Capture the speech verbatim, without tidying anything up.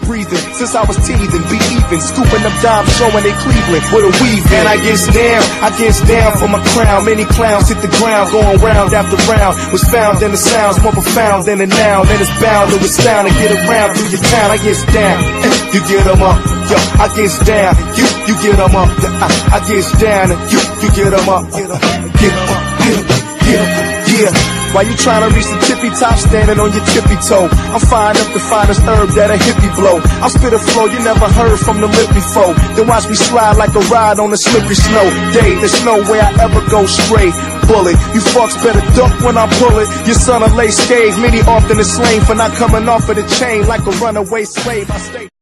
breathing since I was teething. Be even, scooping up dimes, showing they Cleveland with a weave. And I gets down, I gets down for my crown. Many clowns hit the ground, going round after round. Was found in the sounds more profound than a noun. And it's bound to astound and get around through your town. I gets down, you get them up. Yo, I gets down, you, you get them up. I, I gets down, and you, you get them up. Get them up, get them up, get them up, yeah. While you trying to reach the tippy top, standing on your tippy toe, I'm firing up the finest herb that a hippie blow. I'll spit a flow you never heard from the lip before. Then watch me slide like a ride on the slippery snow. Day, there's no way I ever go straight. Bullet, you fucks better duck when I pull it. Your son a lace scathe, many often is slain for not coming off of the chain like a runaway slave. I stay